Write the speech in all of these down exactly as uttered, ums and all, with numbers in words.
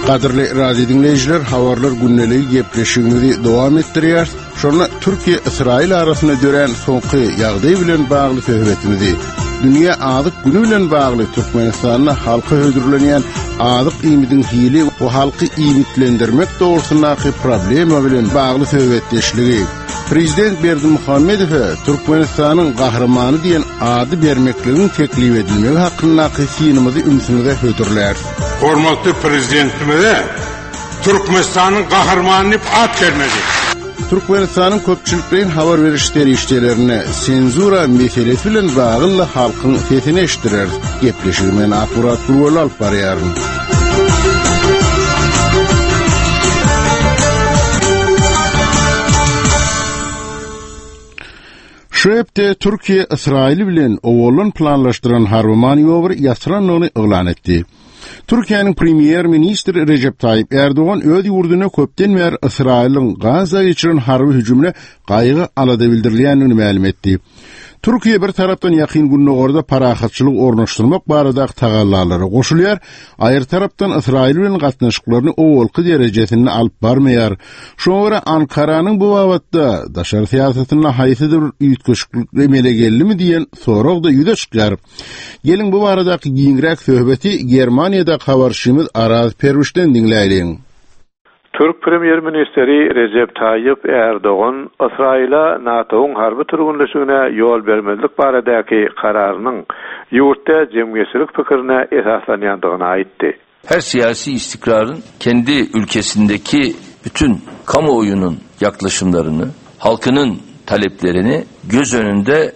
Qadirli radio dinleyiciler, havarlar günneli gepleşigimizi dowam etdirýär. Şonu Türkiýe-Israil arasyna dören soňky ýagdaý bilen bagly söhbetimizi, dünýä azyk günü bilen bagly Türkmenistanyň halky öldürilen azyk ýymydyň hili we halky ýymitlendirmek dogrusundaky problema bilen bagly söhbetdeşligi. Prezident Berdimuhammedow Türkmenistanyň gahramany diýen ady bermekligini teklip edilmegi hakyndaky synymyzy ümsünde hödürler. Hormatly prezidentimize Türkmenistanyň gahramany diýip ad bermeli. Türkmenistanyň köpçülikden habar berişleri işçilerine senzura meselesi bilen bagly halkyň sesini eşitdirer. Gepleşigime akurat rol alyp barýar. Şöpde Türkiye İsrail bilen owalyn planlaşdyran harby manewr ýaşranlygyny eglan etdi. Türkiýanyň premier ministri Recep Tayyip Erdoğan öz ýurduna köpden bäri Israiliň Gaza geçiren harby hüjümine gaýgy alada bildirilýändigini ma'lum etdi. Türkiýe bir tarapdan ýakyn günnägerde parahatçylyk ornaşdyrmak barada tagallalary goşulýar, aýr tarapdan Israil bilen gatnaşyklaryny owalky derejesinde alyp barmaýar. Şoňa görä Ankaranyň bu wagtda daşary siýasatyna haýsydyr ýetgeşiklik emele geldimi diýen sorag da ýüze çykýar. Gelin bu baradaky giňrek söhbeti Germaniýada habarçymyz Araz Perwişden dinläýin. Türk Premier Ministeri Recep Tayyip Erdoğan İsrail'a NATO'nun harbi turgunlaşygına ýol bermezlik baradaky kararynyň ýurtda jemgyýetçilik pikirine esaslanýandygyny aýtdy. Her siyasi istikrarın kendi ülkesindeki bütün kamuoyunun yaklaşımlarını, halkının taleplerini göz önünde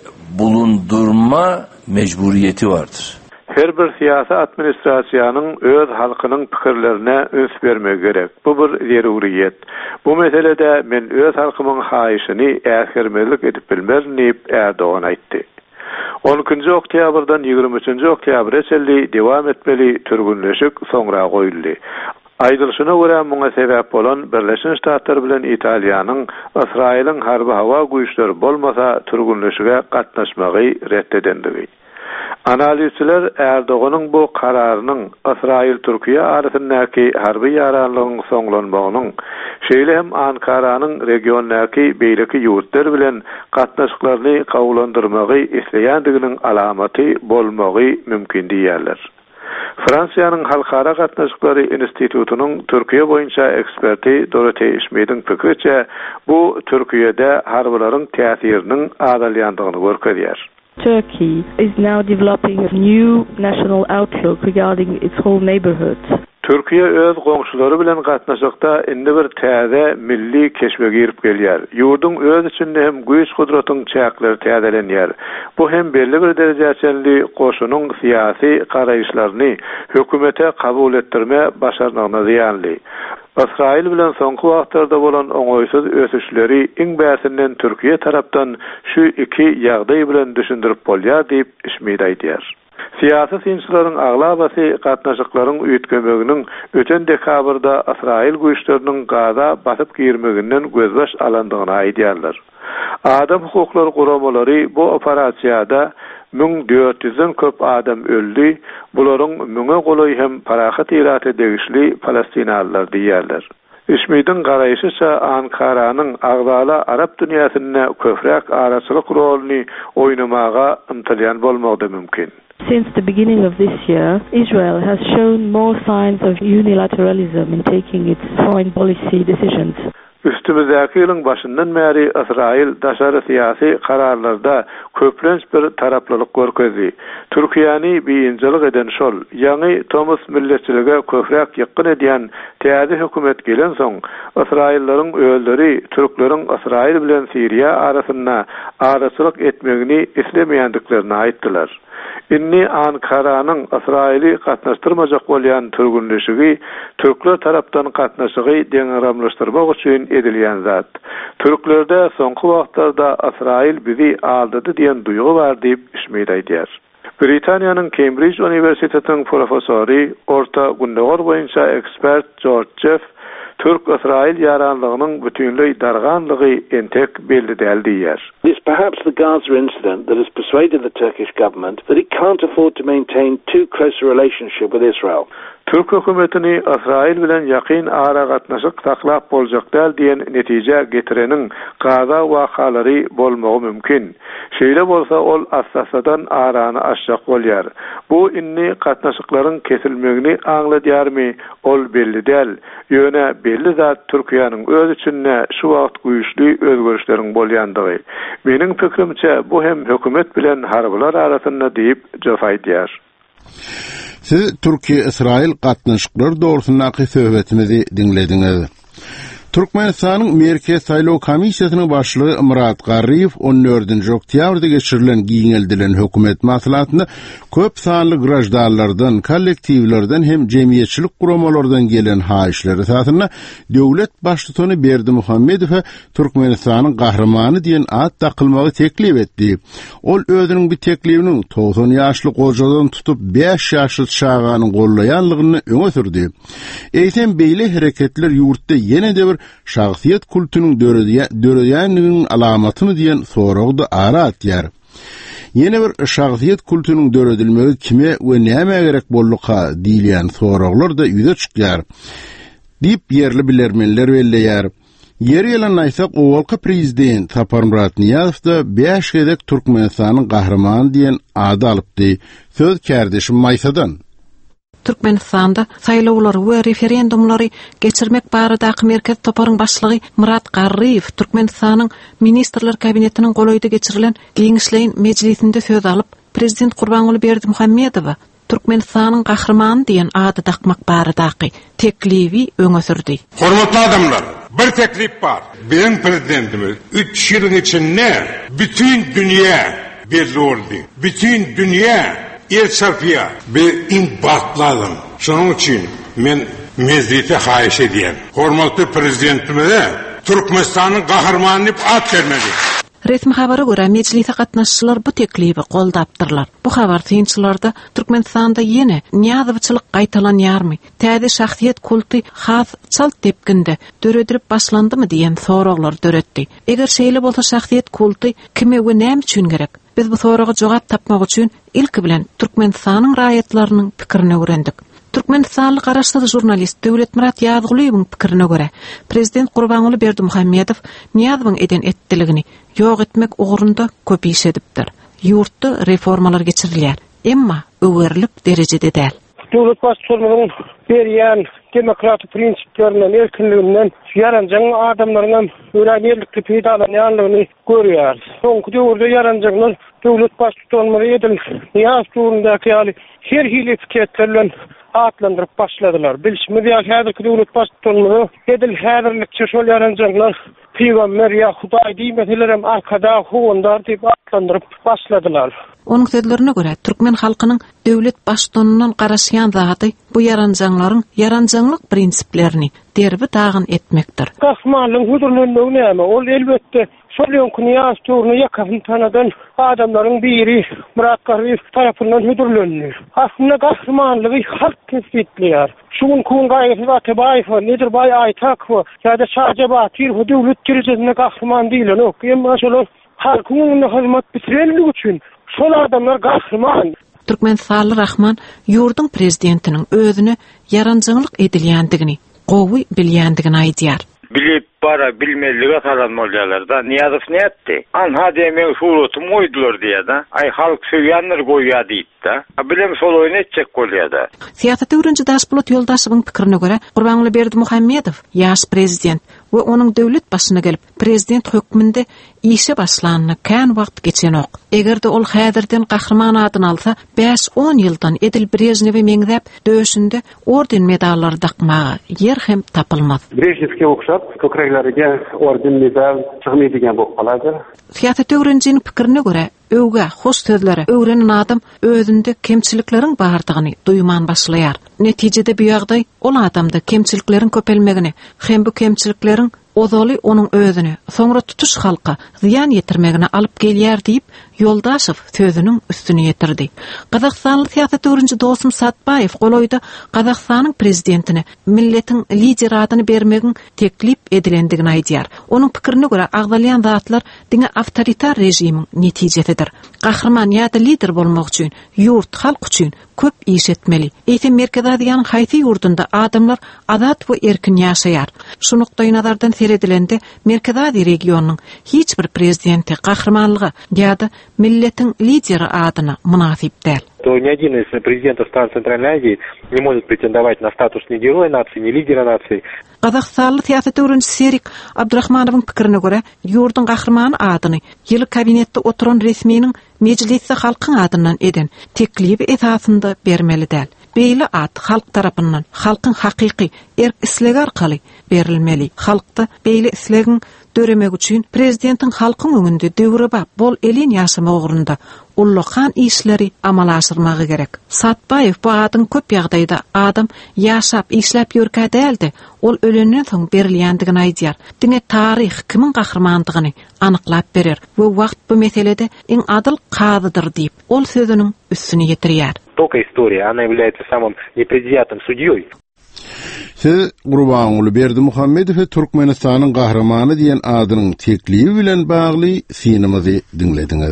bulundurma mecburiyeti vardır. Her bir siyasi administrasiýanyň öz halkynyň pikirlerine öns bermegi gerek. Bu bir zeruriýet. Bu meselede men öz halkymyň haýyşyny äsgermezlik edip bilmezdim diýip Erdoğan aýtdy. on ikinji oktýabrdan ýygrimi üçinji oktýabra çelli dewam etmeli türgünleşik soňra goýuldy. Aýdylşyna görä muňa sebäp bolan Birleşik Ştatlar bilen Italiýanyň Israiliň harby hawa güýçleri bolmasa türgünleşige gatnaşmagy reddedendigi. Analizçiler Erdoğan'ın bu kararının İsrail-Türkiye arasındaki harbi yaranlığın soňlanmagynyň, şeýle hem Ankaranyň regiondaki beýleki ýurtlar bilen gatnaşyklaryny kawulandyrmagy isleýändiginiň alamaty bolmagy mümkin diýerler. Fransiýanyň Halkara Gatnaşyklary Institutunyň Türkiye boýunça eksperti Dorothea Schmidt'in pikiriçe bu Türkiýede harbylaryň täsiriniň azalýandygyny görkezýär. Turkey is now developing a new national outlook regarding its whole neighborhood. Türkiye öz goňşulary bilen gatnaşykda indi bir täze milli keşme girip gelýär. Ýurdun öz içinde hem güýç gudratyň çäkleri täzelenýär. Bu hem belli bir derejeçeli goşunyň syýasy garaýşlaryny hökümete kabul etdirme başarmagyna ýanly. İsrail bilen soňky wagtlarda bolan oňoýsuz ösüşleri iň bäsinden Türkiye tarapdan şu iki ýagdaý bilen düşündirip bolýar diýip Schmidt aýdýar. Siyasi synçylaryň aglabasy gatnaşyklaryň üýtgemeginiň öten dekabrda İsrail güýçleriniň Gaza basyp girmeginden gözbaş alandygyny aýdýarlar. Adam hukuklary guramalary bu operasiýada min dört yüzden köp adam öldü. Bularyň müňe golaý hem parahat iraty degişli Palestinalılar diýerler. Schmidt'in garaýşyça Ankaranyň agzala Arap dünýäsinde köprek araçylyk roluny oýnamaga ymtylýan bolmagdy mümkin. Since the beginning of this year, Israel has shown more signs of unilateralism in taking its foreign policy decisions. Üstümüzdäki ýylyň başyndan bäri Israil daşary syýasy kararlarda köplenç bir taraplylyk görkezdi. Türkiýany biýinjilik eden şol, ýa-ni Thomas milletçilige köprek ýakyn edýän täze hökümet gelen soň, Israillaryň öýleri türkleriň Israil bilen Siriýa arasynda araçylyk etmegini islemeýändiklerini aýtdylar. Inni Ankaranyň İsraili gatnaşdyrmajak bolýan türgünleşigi türkler tarapdan gatnaşygy deňramlaşdyrmak üçin edilýän zat. Türklerde soňky wagtlarda İsrail bizi aldydy diýen duýgu bar diýip Schmidt aýdýar. Britaniýanyň Cambridge Universitetining professory, orta gündäger boýunça ekspert George Jeff Türk-İsrail yaranlygynyň bütünlüği darganlygy entek belli däl diýer. It's perhaps the Gaza incident that has persuaded the Turkish government that it can't afford to maintain too close a relationship with Israel. Türk hökümetini İsrail bilen ýakyn ara gatnaşyk taklap boljak däl diýen netije getirenin gaza wakalary bolmagy mümkin. Şeýle bolsa ol assasadan arany aşjak bolýar. Bu inni gatnaşyklaryň kesilmegini aňladýarmy? Ol belli däl. Ýöne belli zat Türkiýanyň öz içinde şu wagt güýçli özgörüşleriň bolýandygy. Meniň pikirimçe bu hem hökümet bilen harbylar arasynda diýip jofaýdýar. Siz Türkiýe-Israil gatnaşykları dogrusyndaki söhbetimizi dinlediňiz. Türkmenistanyň Merkez Saýlaw Komissiýasynyň başlygy Murat Garriýew on dördünji oktýabrda geçirilen giňeldilen hökümet maslahatynda köp sanly grajdanlardan, kollektiwlerden hem jemgyýetçilik guramalardan gelen haýyşlar esasynda döwlet başlygy Berdimuhammedow Türkmenistanyň gahrymany diýen ad takylmagy teklip etdi. Ol özüniň bir teklibini doksan ýaşly gojadan tutup beş ýaşly çağanyň gollaýanlygyny öňe sürdi. Eýsem beýle hereketler ýurtda ýene-de bir şahsiyet kultunyň döredýänliginiň alamatymy diýen soragdy ara atýar. Ýene bir şahsiyet kultunyň döredilmegi kime we näme gerek bolluka diýilýän soraglar da ýüze çykýar. Diýip ýerli bilermenler belleýär. Ýeri ýalan aýsak owalky prezident Saparmurat Niýazow da beş gedek Türkmenistanyň gahrymany diýen ady alypdy. Söz kärdeşim Maýsadan. Türkmenistanda saýlawlary we referendumlary geçirmek baradaky merkez toparyň başlygy Murat Garriýew Türkmenistanyň ministrler kabinetiniň golaýda geçirilen giňişleýin mejlisinde söz alyp, prezident Gurbanguly Berdimuhammedow Türkmenistanyň gahrymany diýen ady takmak baradaky teklibi öňe sürdi. Hormatly adamlar, bir teklip bar. Benim prezidentimiz üç ýylyň içinde bütün dünýä belli oldy. Bütün dünýä el sarfia bir imbatladım. Şunun için men mezrite haýyş edýän. Hormatly prezidentimize Türkmenistanyň gahrymany diýip ad bermeli. Resmi habara göre meclise gatnaşçylar bu teklibi goldapdyrlar. Bu habar tynçylarda Türkmenistanda ýene niýazawçylyk gaýtalanýarmy? Täze şahsiýet kulty has çalt tepkinde döredirip başlandymy diýen soraglar döretdi. Eger şeýle bolsa şahsiýet kulty kime we näme üçin gerek? Biz bu soraga jogap tapmak üçin ilki bilen Türkmenistanyň raýatlarynyň pikirini öwrendik. Türkmenistanlyk garaşsyz jurnalist Döwlet Murat Ýazgulyowyň pikirine görä, prezident Gurbanguly Berdimuhammedow Niýazowyň eden etdiligini ýok etmek ugrunda köp iş edipdir. Ýurtda reformalar geçirilýär, emma öwürlük derejede däl. Döwlet başçylygynyň berýän demokratik prinsiplerinden, erkinliginden ýaranjak adamlaryň öwrenýärlikli peýdalanýanlygyny görýär. Soňky döwürde ýaranjaklar döwlet başçylary edil ýaşduryndaky ýaly her hili fikirlerden atlandyryp başladylar. Bilişmi diýär häzirki döwlet başçylary edil häzirlikçi şol ýaranjaklar peýgamber ýa Hudaý diýmeseler hem arkada howandar diýip atlandyryp başladylar. Onun sözlerine göre Türkmen halkynyň döwlet başçylygynyň garaşýan zaty bu ýaranjaklaryň ýaranjanlyk prinsiplerini derbi dagyn etmekdir. Gahmanlyň huzurlunlygy näme? Ol elbetde şol ýonkuny ýaşdurny ýakyn tanadan adamlaryň biri Murat Garriýew tarapyndan huzurlanýar. Aslynda gahmanlygy halk kesipleýär. Şuň kun gaýrysy Atabaýew, Nedirbaý Aýtakow ýa-da Şahjaba Atyr döwlet derejesinde gahman diýilen ok. Emma şol halkyň hyzmat bitireligi üçin şol adamlar gahryman. Türkmenistanyň Rahman ýurdun prezidentiniň özüne ýaranjanlyk edilýändigini, gowy bilýändigini aýdýar. Bilip bara bilmezlige salan molyalarda Niýazow ne etdi? Anha demek şurutum oýdular diýär da. Ay halk söýýänler goýýar diýip da. Bilem şol oýun etjek bolýar. Siýasat öwrenji Daşbulat Ýoldaşowyň pikirine görä, Gurbanguly Berdimuhammedow ýaş prezident we onuň döwlet başyna gelip prezident hökmünde işe başlanyny kän wagt geçen ok. Egerde ol häzirden gahrman adyny alsa, beş on ýyldan Edil Brejnewi meňzäp döşünde orden medallary takmagy ýer hem tapylmaz. Brejnewke okşap kökrekleriga orden medal çygmaýdygan bolup galadyr. Siýasat öwrenjiniň pikirine görä, öwge hoş sözlere öwrenen adam özünde kemçilikleriň bardygyny duýman başlaýar. Netijede bu ýagdaý ol adamda kemçilikleriň köpelmegini hem bu kemçilikleriň ozaly onuň özüni, soňra tutuş halka ziýan ýetirmegine alyp gelýär diýip Yoldaşev sözünün üstüne yetirdi. Kazakstanlı siyasetörünçü Dostum Satbayev goloyda Kazakstanın prezidentine milletin lider adını bermegin teklip edilendigini aýdýar. Onun pikirine göre agdalyan zatlar diňe awtoritar rejimin netijesidir. Gahrman ýa-da lider bolmak üçin ýurt halk üçin köp iş etmeli. Eýsem Merkez Aziýanyň haýsy ýurdunda adamlar azat we erkin ýaşaýar. Şu nukdaý nazardan seredilende Merkez Aziýa regionunyň hiç bir prezidenti gahrmanlygy ýa-da milletin lideri adyna münasip däl. То ни один из президентов стран Центральной Азии не может претендовать на статус ни героя нации, ни лидера нации. Kazakstanly siýasetörünç Serik Abdurrahmanowyň pikirine göre ýurdun gahrmany adyny ýyly kabinetde oturan resminiň mecliste halkyň adyndan eden teklibi esasynda bermeli däl. Beýle ad halk tarapyndan halkyň hakyky erk isleg arkaly berilmeli. Halkda beýle islegiň döremek üçin prezidentin halkyň öňünde döwreba bol elin ýaşama ugrunda ullakan işleri amala aşyrmagy gerek. Satbayev bu adyň köp ýagdaýda adam ýaşap işläp ýörkä däldi. Ol ölenden soň berilýändigini aýdýar. Diňe taryh kimin gahrmandygyny anyklap berer we wagt bu meselede iň adyl kadydyr diýip ol sözüniň üstüne ýetirýär. Только история, она является самым непредвзятым судьей. Siz Gurbanuly Berdimuhammedow Türkmenistanyň gahrmany diýen adynyň teklibi bilen bagly sinimizi dinlediňiz.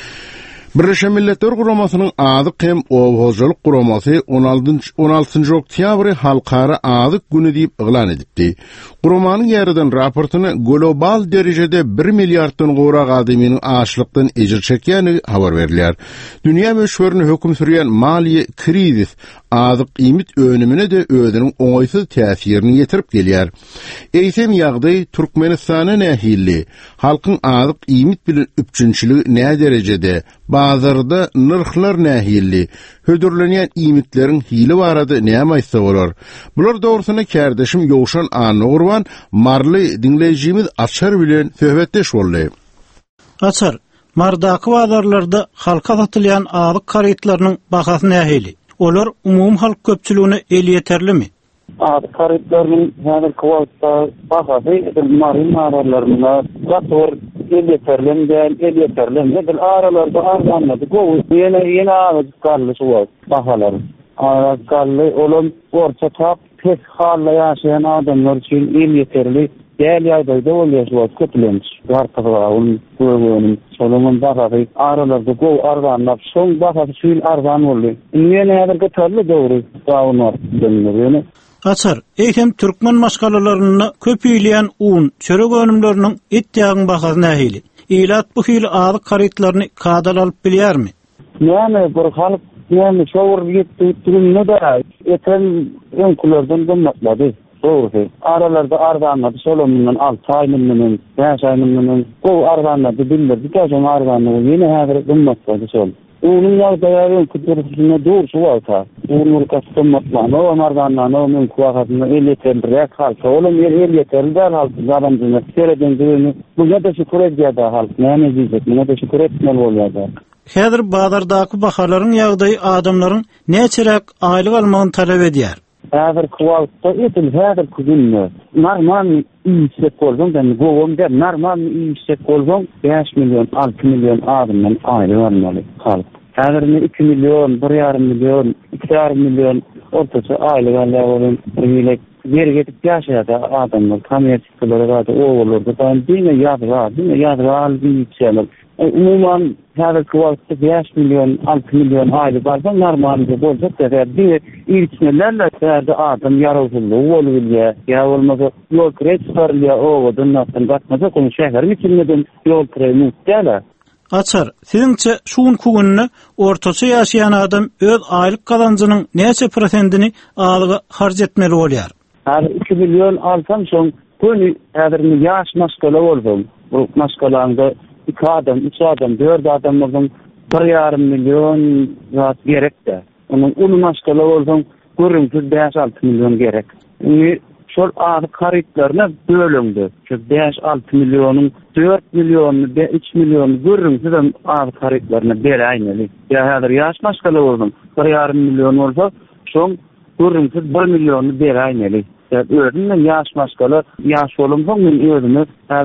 Birleşen Milletler Guramasynyň adyk hem owgojlyk guramasy on altyncı oktýabry halkara adyk güni diýip eglan edipdi. Guramanyň ýerden raportuny global derejede bir milliarddan gowrak adamyň açlykdan ejir çekýäni habar berilýär. Dünýä meşhuryny hökm sürýän maliýe krizis adyk ýmit önümine de özüniň oňaýsyz täsirini ýetirip gelýär. Eýsem ýagdaý Türkmenistana nähilli, halkyň adyk ýmit bilen üpçünçiligi nä derejede, bazarda nırxlar nähilli, hödürlenýän ýmitleriň hili barady näme aýtsa bolar. Bular dogrusyna kärdeşim Ýowşan Any Urban marly dinlejimiz Açar bilen söhbetdeş boldy. Açar, mardaky bazarlarda halka satylýan adyk karytlarynyň bahasy nähili? Olar umum halk köpçüligine el yeterlimi? Adyk karytlarynyň häzir kwotda bahasy marin aralarynda gator el yeterlimi, el yeterlimi. Bil aralarda arzanlady. Gowy ýene ýene adyk gally şuwat bahalar. Adyk gally olam orta tap pes halla ýaşaýan adamlar üçin el yeterli. Däl ýaýdaýda ol ýaşawat köplenç. Gartaga ul göwünün solomon bahasy aralarda gowy arzanlap şoň bahasy şuýl arzan boldy. Ýene häzirki türlü döwri dawnar denilýär. Açar, eýsem türkmen maşgalalaryny köpüýleýän un, çörek önümleriniň etdiýagyň bahasy nähili? Eýlat bu hil adyk karytlaryny kadal alyp bilýärmi? Ýani bir halk ýani şowur ýetdi türünde de eten öňkülerden gymmatlady. Doğru. Aralarda arzanladı. Solomundan altı ayınının, beş ayınının, o arzanladı bildirdi. Geçen arzanladı. Yine hazır gımmatladı sol. Onun yağdayarın kütürüsüne doğrusu varsa. Onun ırkası gımmatlanı. O arzanladı. Onun kuvakatını el yeterli. Halka. Oğlum el yeterli der halkı. Zaramcını. Sereden düğünü. Bu ne de şükür ediyor da halk. Ne diyecek? Ne de şükür etmeli oluyor da. Häzir bazardaky bahalaryň ýagdaýy adamlaryň näçerek aýlyk almagyny talep edýär. Häzir kwalta etil häzir kuzunny. Normal işe bolsaň da gowum der normal işe bolsaň beş milyon, altı milyon adamdan aýlyk almaly halk. Häzir iki milyon, bir ýarym milyon, iki ýarym milyon ortaça aýlyk alýan ýerlik yer getip ýaşaýar adamlar, kommersiýallara da oğullarda da diňe ýadra, diňe ýadra alýar. Umuman häzir kwalta beş milyon, altı milyon aýlyk barsa normalde bolsa da bir ilçelerle täze adam ýaraşyly bolýar. Ýa bolmasa ýol kret sarlya owadan natdan gatmasa konuş şäherin içinden ýol kremi däle. Açar, siziňçe şuň kugünni ortaça ýaşaýan adam öz aýlyk kazanjynyň näçe prosentini alyga harj etmeli bolýar? Häzir iki milyon alsam şoň köni häzir ýaş maskala bolsam, bu maskalaňda iki adam, üç adam, dört adamlardan bir yarım milyon zat gerek de. Onun unu maskala bolsam görüntüs beş altı milyon gerek. Ünü şol adyk karytlaryna bölündü. Şu beş altı milyonyň dört milyonu, üç milyonu görüntüs adyk karytlaryna beräýmeli. Ya häzir ýaş maskala bolsam bir yarım milyon bolsa, şoň görüntüs bir milyonu beräýmeli. Ya özünden ýaş maskala, ýaş bolmasa men özümi häzir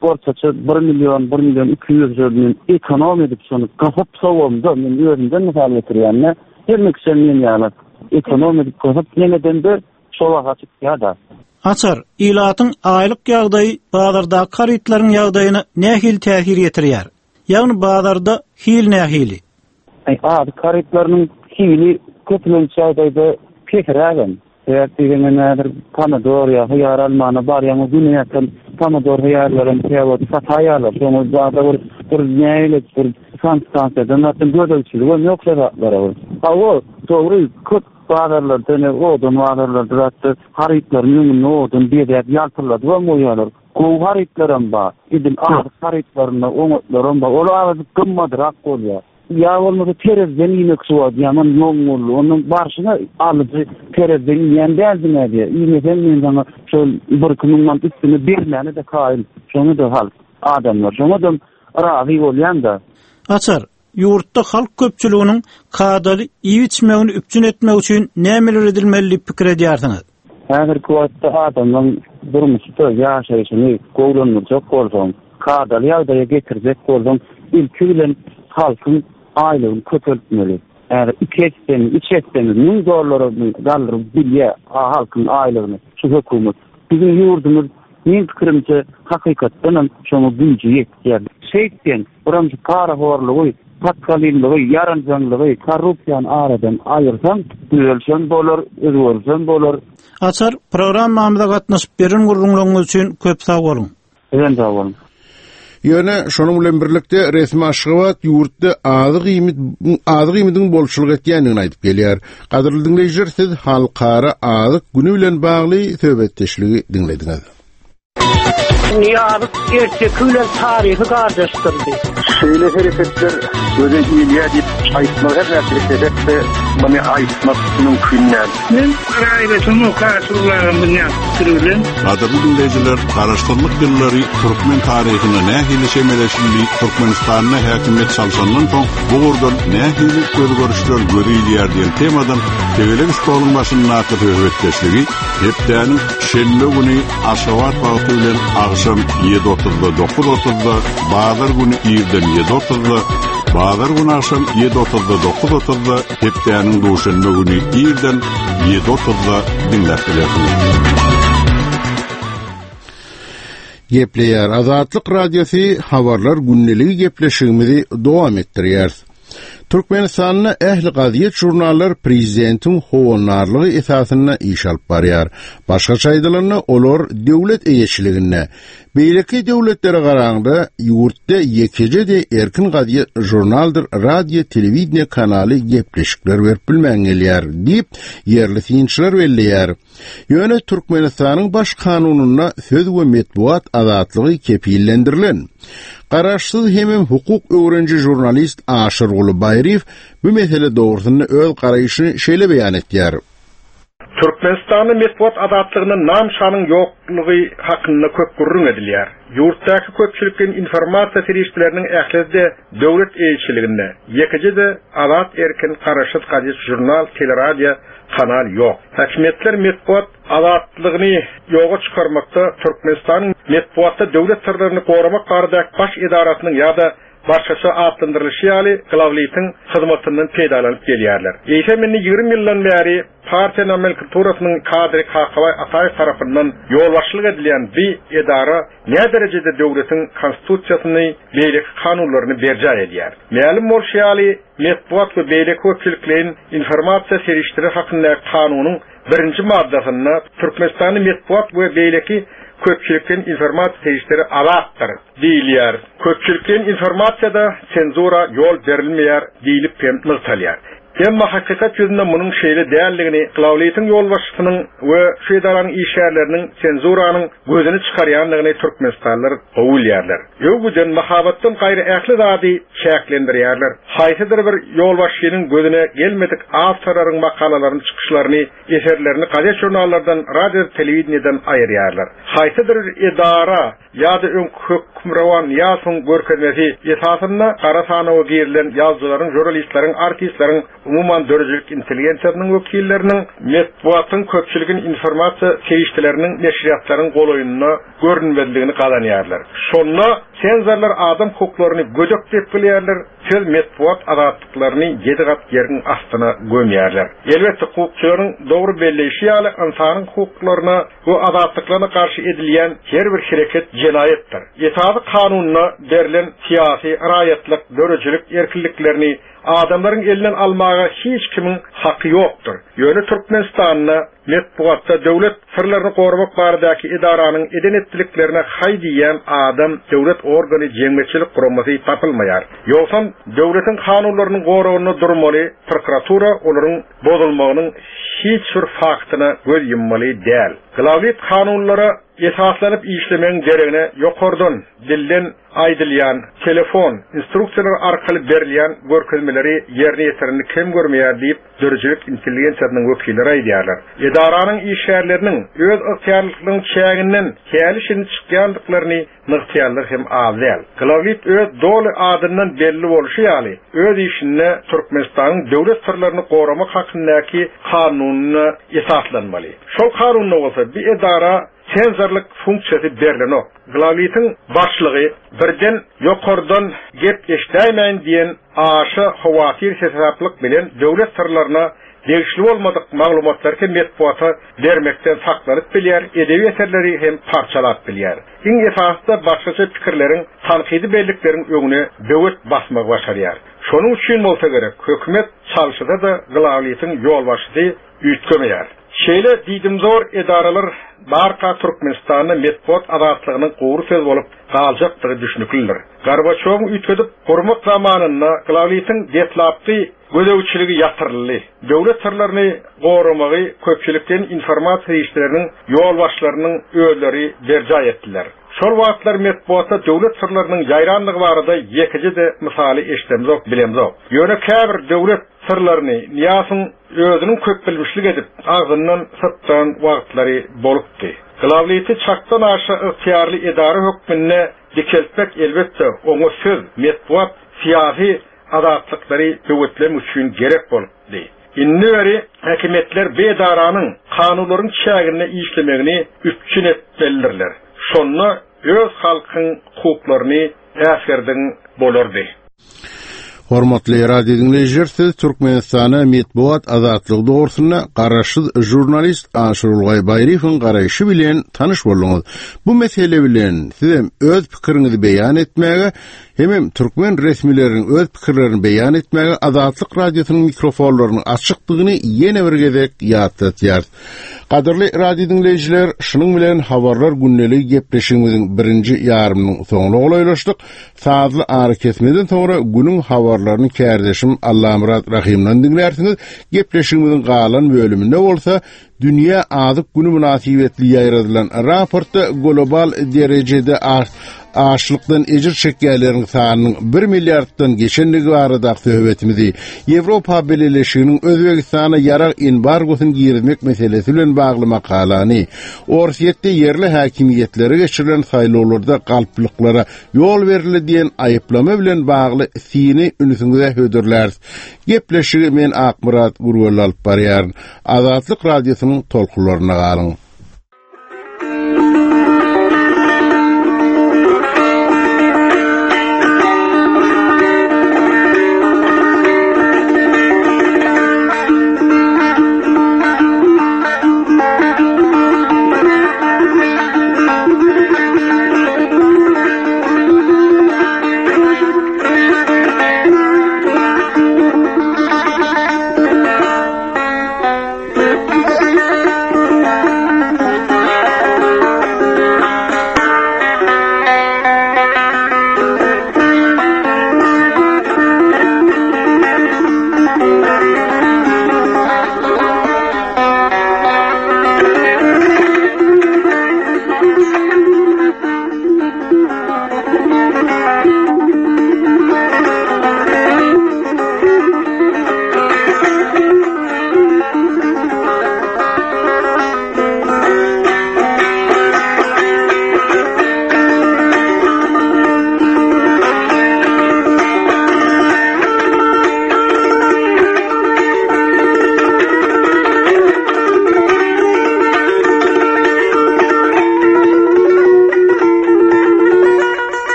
borçaçı bir milyon, bir milyon iki yüz bin ekonom edip şonu kapıp savumda men özümden misal getirýänne her sen men ýaly ekonom edip kapıp yeniden de şowa açyp ýa-da. Açar, ilatyň aýlyk ýagdaýy bazarda karytlaryň ýagdaýyna nähil täsir ýetirýär? Ýagny bazarda hil nähili? Ay, ady karytlaryň hili köpülen ýagdaýda kekerägen. Eğer diýene nädir pomidor ýa hyýar almany bar ýa-da dünýäden pomidor hyýarlaryň täwet sataýarlar. Şonu zada bir bir näile bir konstansiýadan atyn gödölçüligi ýoklar bar. Hawa dogry köp bazarlarda ne odun bazarlarda zatda harytlaryň nodun beýdäp ýaltyrlady we moýalar. Gow harytlarym bar. Idin ağ harytlaryny oňatlarym bar. Olar gymmadyrak bolýar. Ya olmadı terezden inek suat yaman yoğunluğu onun barşına alıcı terezden yendeldi ne diye iğneden mendana şöyle bir kınından üstünü birmeni de kail şonu da hal adamlar şonu da razı olyan da Açar yurtda halk köpçülüğünün kadalı iyi içmeğini üpçün etmek için nemeler edilmeli pikir ediyorsunuz? Eğer kuvvetli adamın durmuşta yaşayışını kovlanmayacak olsun kadalı yağdaya getirecek olsun ilküyle halkın aýlygyny köpeltmeli. Eğer iki etdeni, üç etdeni, min zorlaryny galdyrıp bilýär halkyň aýlygyny şu hökümet. Bizim ýurdumyz men pikirimçe hakykatdan şonu güýji ýetýär. Şeýtden, buramjy kara horlugy, patkalinligi, yaranjanlygy, korrupsiýany aradan aýyrsan, düzelşen bolar, özgörsen bolar. Açar programmamyza gatnaşyp beren gurrunlygyňyz üçin köp sag bolun. Ben sag bolun. Ýöne şonuň bilen birlikde resmi aşgabat ýurtda azyk ýmit azyk ýmitiň bolşulyk etýändigini aýdyp gelýär. Gaderly dinleýijiler, siz halkara azyk güni bilen bagly söhbetdeşligi dinlediňiz. Niýazyk erkekler taryhy gardaşdyrdy. Şeýle hereketler göze ýylýar diýip aýtmak her näçelikde bana aýtmak mümkin näme? Men raýatyny okaýatyrlarym bilen türlü. Gaderly dinleýijiler, garaşdyrlyk ýyllary türkmen taryhyna nähili şemeleşildi, Türkmenistanyna häkimet çalşandan soň bu gurdan nähili özgörüşler görýär diýen temadan tegelik şkolun başyny nakyp öwretdeşligi, hepdäniň şenbe güni Aşgabat wagty bilen akşam ýedi otuzda dokuz otuzda, bazar güni ýerden ýedi otuzda, bazar güni akşam ýedi otuzda dokuz otuzda, hepdäniň duşanbe güni ýerden ýedi otuzda dinläp bilersiňiz. Gepleýär Azatlyk radiosi habarlar günneligi gepleşigimizi dowam etdirýär. Türkmenistanyna ähli gaziýet jurnallar prezidentin howunarlygy esasyna iş alyp barýar. Başgaça aýdylanyna olar döwlet eýeçiligine, beýleki döwletlere garaganda ýurtda ýekije de erkin gaziýet jurnaldyr, radio, telewiziýa kanaly gepleşikler berip bilmän gelýär diýip ýerli synçylar belleýär. Ýöne Türkmenistanyň baş kanunyna söz we medbuat azatlygy kepillendirilen. Garaşsyz hemem hukuk öwrenji jurnalist Aşyr Gulubayriw bu mesele dogrusyny öz garaýyşyny şeýle beýan etýär. Türkmenistanyň medbuat azatlygynyň nam şanyň ýoklugy hakynda köp gurrun edilýär. Ýurtdaky köpçülikin informasiýa serişleriniň ählide döwlet eýçiliginde, ýekide azat erkin garaşsyz gazetçi jurnal, teleradio kanal ýok. Häkimetler medbuat azatlygyny ýoga çykarmakda Türkmenistanyň medbuatda döwlet sirlerini goramak barada baş edarasynyň ýa-da başgaça atlandyrylşy ýaly glavliýetiň hyzmatyndan peýdalanyp gelýärler. Ýeşemini ýigirme ýyldan bäri partiýa nomenklaturasynyň kadry Kakabay Ataýew tarapyndan ýolbaşçylyk edilen bir edara ne derejede döwletiň konstitusiýasyny, beýleki kanunlaryny berja edýär. Mälim bolşy ýaly medbuat we beýleki köpçüliklerin informasiýa serişleri hakynda kanunyň birinji maddasyna Türkmenistanyň medbuat we beýleki köpçülikin informasiýa serişleri alatdyr diýilýär. Köpçülikin informasiýada senzura ýol berilmeýär diýilip hem nyktalýar. Emma hakykat ýüzünde munyň şeýle däldigini glavliýetiň ýolbaşçysynyň we şu edaranyň işgärleriniň senzuranyň gözüni çykarýanlygyny türkmenistanlylar gowulýarlar. Ýöwgüden mahabatdan gaýry ähli zady şäklendirýärler. Haýsydyr bir ýolbaşçynyň gözüne gelmedik awtorlaryň makalalaryny, çykyşlaryny, eserlerini gazet jurnallardan, radio, telewiziýadan aýyrýarlar. Haýsydyr edara ýa-da hökümrawan ýa-da görkezmesi esasyna gara sanawy gerilen ýazgylaryň, jurnalistleriň, artistleriň umuman dörjülük intelligensiyanyň wekilleriniň metbuatın köpçüligin informasiya keýişleriniň neşriyatlaryň goloýunyna görünmezligini galanýarlar. Şonda senzorlar adam hukuklaryny gödök dep bilýärler, söz metbuat azatlyklaryny yedi gat ýerin astyna gömýärler. Elbetde hukukçylaryň dogry belleşi ýaly insanyň hukuklaryna bu azatlyklaryna karşı edilýän her bir hereket jinayetdir. Etaat kanunyna berilen siyasi raýatlyk, dörjülük erkinliklerini adamların elinden almağa hiç kimin hakkı yoktur. Yönü Türkmenistan'na metbuatda devlet sırlarını korumak baradaki idaranın eden ettiliklerine hay diyen adam devlet organı cemiyetçilik kurulması tapılmayar. Yoksa devletin kanunlarının koruğunu durmalı, prokuratura onların bozulmağının hiç bir faktına göz yummalı değil. Glavit kanunlara esaslanıp işlemenin gereğine yokordan, dilden aydılyan, telefon, instruksiyalar arkalı berilen görkezmeleri yerine yeterini kim görmeyer deyip dörjülük intelligensiyanın vekilleri aydıyarlar. Edaranın işyerlerinin öz ihtiyarlılığının çeğinden kelişini çıkyandıklarını nıhtiyarlar hem azal. Glavit öz dolu adından belli oluşu yali, öz işine Türkmenistan'ın devlet sırlarını korumak hakkındaki kanununa esaslanmalı. Şol kanununa olsa bir edara senzorluk funksiyası berilen o. Glavit'in başlığı birden yokordan gep eşdäýmeýin diyen aşy hawatir hesaplyk bilen devlet sırlarına degişli olmadık maglumatları metbuata vermekten saklanyp bilýär, edebi eserleri hem parçalap bilýär. Iň esasda başgaça pikirleriň, tanqidi bellikleriň öňüne döwet basmak başarýar. Şonuň üçin bolsa gerek, hökümet çalşyda da Glavit'in ýolbaşçysy üýtgemeýär. Şeýle diýdim zor edaralar barka Türkmenistan'ın metbuat azatlygynyň gowru söz bolup galjakdygy düşünüklidir. Gorbaçow üýtgedip gurmak zamanynda Glavit'in detlapdy gödäwçiligi ýatyrly. Döwlet sırlaryny gorumagy köpçülikden informasiýa işleriniň ýolbaşçylarynyň öýleri berja etdiler. Şol wagtlar metbuatda döwlet sırlarynyň ýaýranlygy barada ýekiji de misaly eşdemzok bilemzok. Ýöne käbir döwlet sırlaryny niýasyň özüniň köp bilmişlik edip agzyndan sytdan wagtlary bolupdy. Glavlity çakdan aşa ıhtiyarly edara hökmüne dikeltmek elbetde oňa söz metbuat siyasi azatlyklary döwetler üçin gerek bolupdy. Inneri häkimetler bu edaranyň kanunlaryň çägine işlemegini üçin etdiler. Şonda öz halkyň hukuklaryny äsgerden bolardy. Hormatly radio dinleýijiler, siz Türkmenistana metbuat azatlygy dogrusyna garaşyz jurnalist Aşyrulgay Baýrywyň garaýşy bilen tanyş bolduňyz. Bu mesele bilen siz öz pikiriňizi beýan etmäge hem Türkmen resmileriniň öz pikirlerini beýan etmäge Azatlyk radiosynyň mikrofonlarynyň açykdygyny ýene bir gezek ýatlatýar. Gaderli radio dinleýijiler, şunyň bilen habarlar günnelik gepleşigimiziň birinji ýarymynyň soňuna golaýlaşdyk. Saatly ary kesmeden soňra günüň habarlaryny kärdeşim Allamrat Rahimden dinlersiňiz. Gepleşigimiziň galan bölüminde bolsa Dünya Azyk Günü münasibetli ýaýradylan raportda global derejede açlykdan ejir çekýärleriň sanynyň bir milliarddan geçenligi barada söhbetimizi Ýewropa Birleşiginiň Özbegistana ýarak embargosyny girmek meselesi bilen bagly makalany, Orsiýetde ýerli häkimiýetlere geçirilen saýlawlarda galplyklara ýol berildi diýen aýyplama bilen bagly sini ünüsüňize höderler. Gepleşigi men Akmurat Gurwal alyp barýar. Azatlyk radiosynyň tolkularyna galyň.